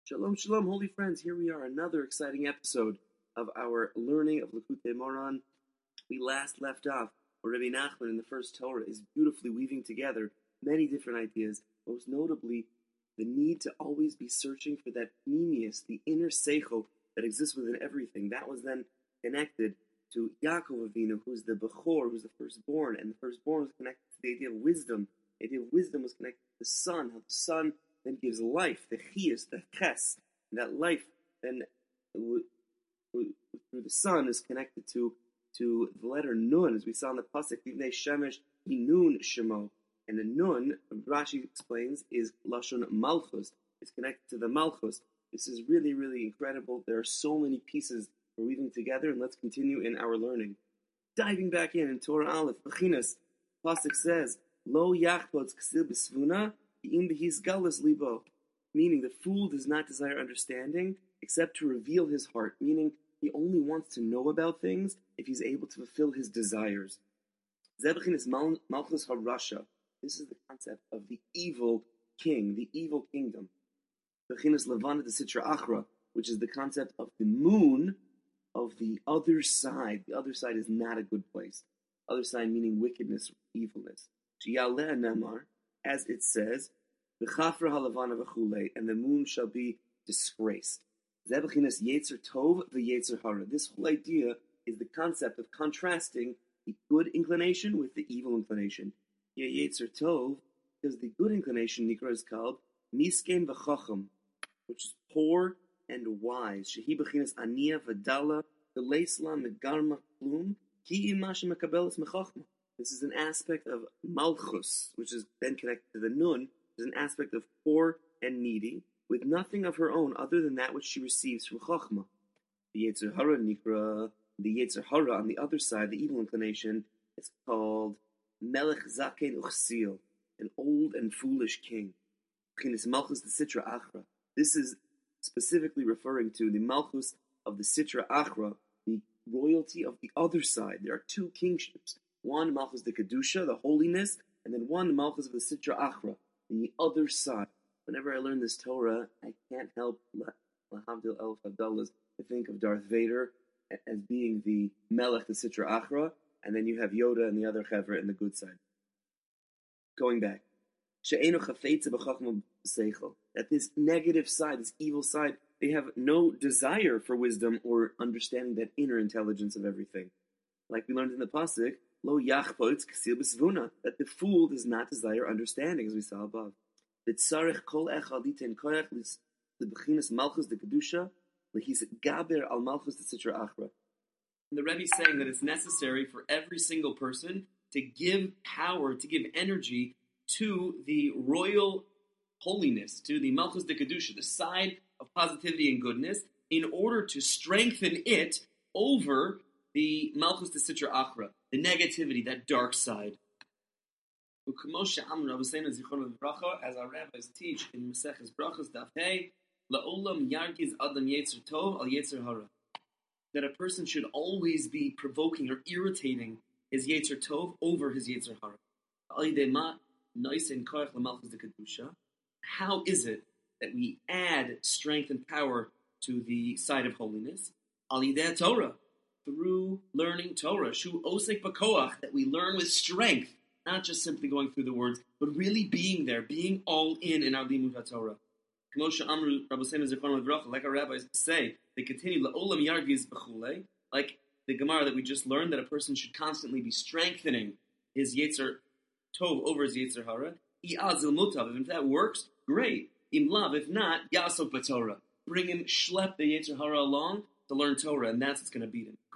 Shalom, shalom, holy friends. Here we are, another exciting episode of our learning of Likutei Moharan. We last left off where Rabbi Nachman in the first Torah is beautifully weaving together many different ideas, most notably the need to always be searching for that pneumius, the inner seichel that exists within everything. That was then connected to Yaakov Avinu, who's the Bechor, who's the firstborn, and the firstborn was connected to the idea of wisdom. The idea of wisdom was connected to the sun, how the sun then gives life, the chiyus, the ches, and that life then through the sun is connected to the letter nun, as we saw in the pasuk, Livnei Shemesh Hinun Shemo, and the nun, Rashi explains, is lashon malchus. It's connected to the malchus. This is really, really incredible. There are so many pieces we're weaving together, and let's continue in our learning. Diving back in Torah Aleph, Bechinas, pasuk says, Lo yachpotz ksil b'svuna. Meaning the fool does not desire understanding except to reveal his heart, meaning he only wants to know about things if he's able to fulfill his desires. Malchus HaRasha. This is the concept of the evil king, the evil kingdom. Bechinas Levana de Sitra Achra, which is the concept of the moon of the other side. The other side is not a good place. Other side meaning wickedness, evilness. Sheyaleh Nemar, as it says, V'chafra halavana v'chulei, and the moon shall be disgraced. Zebechinas yetzer tov v'yetzer hara. This whole idea is the concept of contrasting the good inclination with the evil inclination. Yetzer tov, because the good inclination, Nikra, is called misken v'chacham, which is poor and wise. Shehi bechinas aniya v'dala v'leisla megarma plum ki imashe mekabelis mechachma. This is an aspect of malchus, which is then connected to the nun, is an aspect of poor and needy, with nothing of her own other than that which she receives from chachma. The Yetzer Hara Nikra, the Yetzer Hara on the other side, the evil inclination, is called Melech Zaken Uchsil, an old and foolish king. Chinis Malchus the Sitra Achra. This is specifically referring to the Malchus of the Sitra Achra, the royalty of the other side. There are two kingships. One Malchus the Kedusha, the holiness, and then one Malchus of the Sitra Achra, the other side. Whenever I learn this Torah, I can't help Lahavdil Elf Abdallahs to think of Darth Vader as being the Melech, the Sitra Achra, and then you have Yoda and the other Chevra in the good side. Going back. That this negative side, this evil side, they have no desire for wisdom or understanding that inner intelligence of everything. Like we learned in the pasuk, Lo yachpotz ksil b'svuna, that the fool does not desire understanding, as we saw above. V'tzarech kol echad yiten koyach lebechinas malchus de kedusha lehis gaber al malchus de sitra achra. And the Rebbe is saying that it's necessary for every single person to give power, to give energy to the royal holiness, to the malchus de kedusha, the side of positivity and goodness, in order to strengthen it over the malchus de sitra achra, the negativity, that dark side. As our rabbis teach in Maseches Brachos Daf Hey, la'olam yargiz adam yetzer tov al yetzer hara, that a person should always be provoking or irritating his yetzer tov over his yetzer hara. How is it that we add strength and power to the side of holiness? Al yidei Torah, through learning Torah, shu osek b'koach, that we learn with strength, not just simply going through the words, but really being there, being all in our limud HaTorah. Like our rabbis say, they continue, la'olam yargiz b'chulei, like the Gemara that we just learned, that a person should constantly be strengthening his yetzer tov over his yetzer hara. I'azil mutav, if that works, great. Im lav, if not, yasok b'Torah. Bring him, schlep the yetzer hara along to learn Torah, and that's what's going to beat him.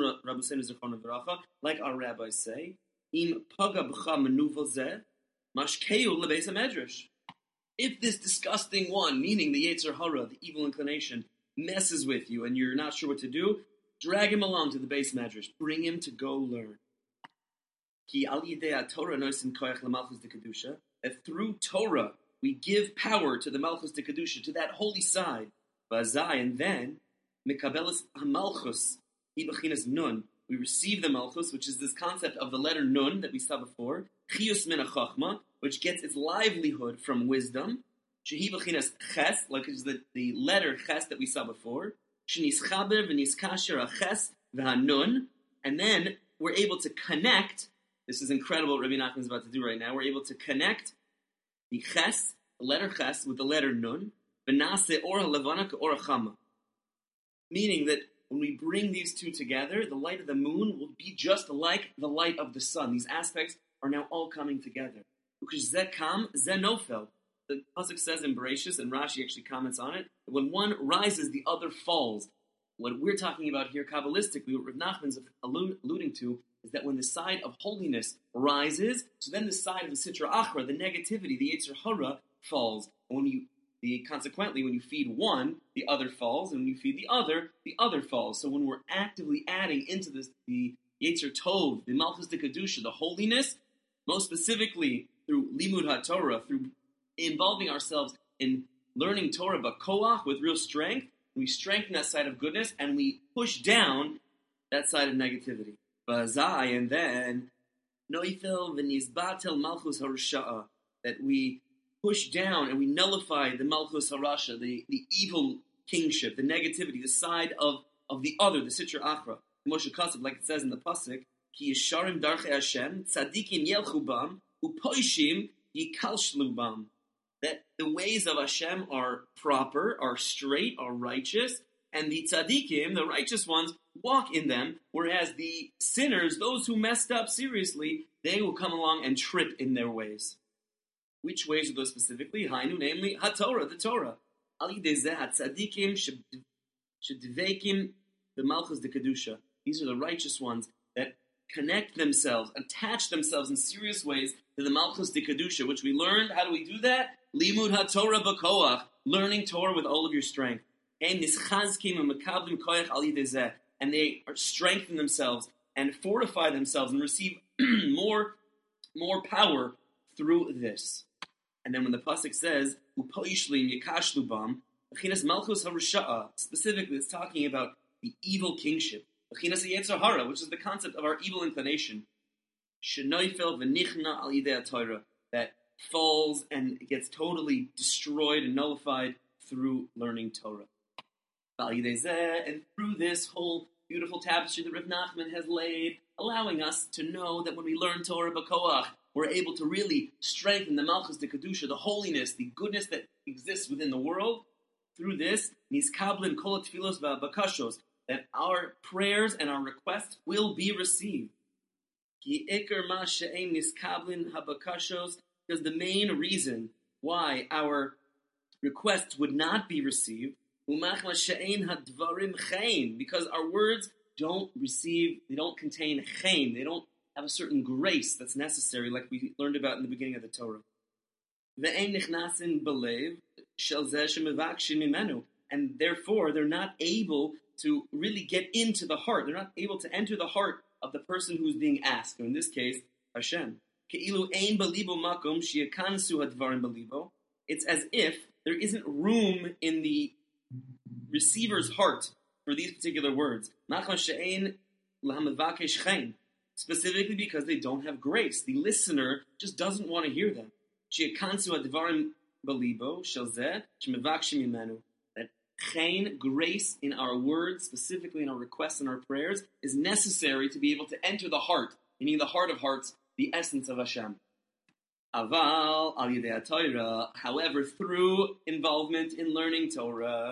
Like our rabbis say, Im paga b'cha menuva zeh, mashkeu lebeis hamedrash. If this disgusting one, meaning the yetzer hara, the evil inclination, messes with you and you're not sure what to do, drag him along to the base medrash. Bring him to go learn. Ki al yidei Torah noisin koyach lemalchus de kedusha. That through Torah we give power to the malchus de kedusha, to that holy side. Vazai, and then mekabelis hamalchus ibachinas nun. We receive the malchus, which is this concept of the letter nun that we saw before. Chiyus min hachachma, which gets its livelihood from wisdom. Shehi b'chinas ches, like is the letter ches that we saw before. Shenischaber v'niskasher ches v'hanun, and then we're able to connect. This is incredible what Rabbi Nachman is about to do right now. We're able to connect the ches, the letter ches, with the letter nun, v'nase or levana or chama. Meaning that when we bring these two together, the light of the moon will be just like the light of the sun. These aspects are now all coming together. Because zeh kam, zeh nofel. The pasuk says in Bereshis, and Rashi actually comments on it, that when one rises, the other falls. What we're talking about here, Kabbalistically, what Rav Nachman's alluding to, is that when the side of holiness rises, so then the side of the Sitra Achra, the negativity, the Yetzer Hara, falls. And consequently, when you feed one, the other falls, and when you feed the other falls. So when we're actively adding into this, the Yetzer Tov, the Malchus de Kedusha, the holiness, most specifically through Limud HaTorah, through involving ourselves in learning Torah b'koach with real strength, we strengthen that side of goodness, and we push down that side of negativity. B'azai, and then noifel v'nizbatel malchus harusha'a, that we push down and we nullify the malchus harasha, the evil kingship, the negativity, the side of the other, the Sitra Achra. Moshe Kasav, like it says in the pasuk, ki yisharim darchei Hashem, tzadikim yelchu bam, upoishim yikalshlu bam. That the ways of Hashem are proper, are straight, are righteous, and the tzaddikim, the righteous ones, walk in them, whereas the sinners, those who messed up seriously, they will come along and trip in their ways. Which ways are those specifically? Hainu, namely, HaTorah, the Torah. Ali dezeh tzaddikim shedveikim the malchus de kedusha. These are the righteous ones that connect themselves, attach themselves in serious ways to the malchus de kedusha, which we learned. How do we do that? Limud HaTorah b'koach, learning Torah with all of your strength. And they are strengthen themselves and fortify themselves and receive more power through this. And then when the pasuk says upoishlim yikashlu bam, b'chinas malchus harusha'a, specifically it's talking about the evil kingship, b'chinas yetzer hara, which is the concept of our evil inclination, shenoifel v'nichna al yidei Torah, that falls and gets totally destroyed and nullified through learning Torah. And through this whole beautiful tapestry that Rav Nachman has laid, allowing us to know that when we learn Torah b'koach, we're able to really strengthen the Malchus de Kedusha, the holiness, the goodness that exists within the world. Through this, niskablin kol tfilos v'abakashos, that our prayers and our requests will be received. Ki ikar ma she'ein niskablin habakashos, because the main reason why our requests would not be received, because our words don't contain chen, they don't have a certain grace that's necessary, like we learned about in the beginning of the Torah. And therefore, they're not able to really get into the heart. They're not able to enter the heart of the person who's being asked, in this case, Hashem. It's as if there isn't room in the receiver's heart for these particular words. Specifically because they don't have grace. The listener just doesn't want to hear them. That chen, grace in our words, specifically in our requests and our prayers, is necessary to be able to enter the heart, meaning the heart of hearts, the essence of Hashem. Aval al yidei Torah, however, through involvement in learning Torah,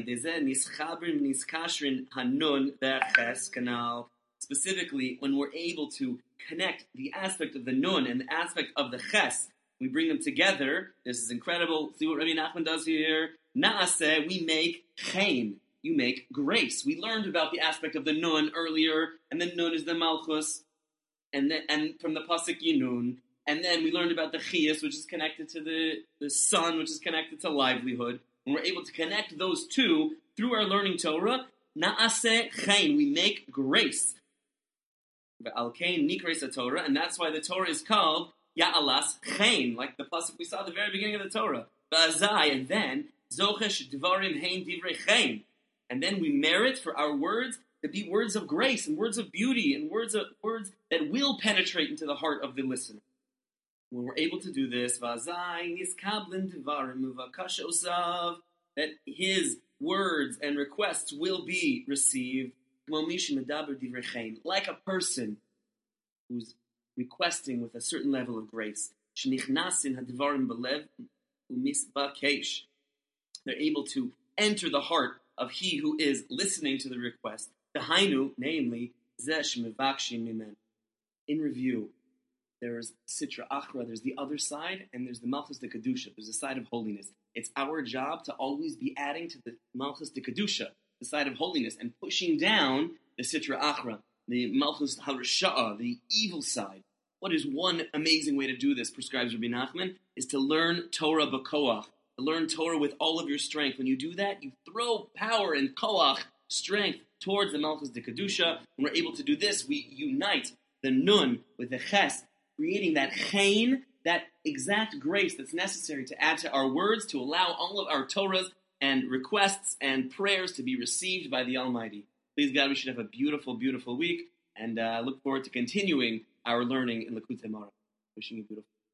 specifically when we're able to connect the aspect of the nun and the aspect of the ches, we bring them together. This is incredible. See what Rabbi Nachman does here? Naaseh, we make chen. You make grace. We learned about the aspect of the nun earlier, and the nun is the malchus, and from the pasuk Yinun. And then we learned about the chiyas, which is connected to the sun, which is connected to livelihood. And we're able to connect those two through our learning Torah. Naaseh chen, we make grace. V'alkein nikreis Torah, and that's why the Torah is called Ya'alas chen, like the pasuk we saw at the very beginning of the Torah. V'azai, and then zochesh dvarim hein divrei chen, and then we merit for our words to be words of grace and words of beauty and words that will penetrate into the heart of the listener. When we're able to do this, that his words and requests will be received, like a person who's requesting with a certain level of grace. They're able to enter the heart of he who is listening to the request. Namely, in review, there's Sitra Achra, there's the other side, and there's the Malchus de Kedusha. There's a side of holiness. It's our job to always be adding to the Malchus de Kedusha, the side of holiness, and pushing down the Sitra Achra, the Malchus HaRasha'a, the evil side. What is one amazing way to do this, prescribes Rabbi Nachman, is to learn Torah b'koach, to learn Torah with all of your strength. When you do that, you throw power and koach, strength, towards the Malchus de Kedusha. When we're able to do this, we unite the nun with the ches, creating that chen, that exact grace that's necessary to add to our words, to allow all of our Torahs and requests and prayers to be received by the Almighty. Please God, we should have a beautiful, beautiful week, and look forward to continuing our learning in Likutei Moharan. Wishing you beautiful.